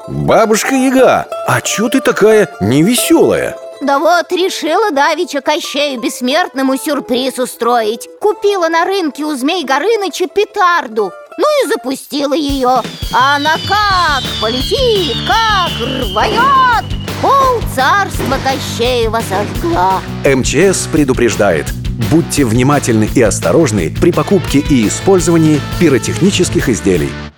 Бабушка Яга, а чё ты такая невеселая? Да вот решила давеча Кощею Бессмертному сюрприз устроить. Купила на рынке у Змей Горыныча петарду. Ну и запустила ее. А она как полетит, как рванет! Пол царства Кощеева сожгла. МЧС предупреждает: будьте внимательны и осторожны при покупке и использовании пиротехнических изделий.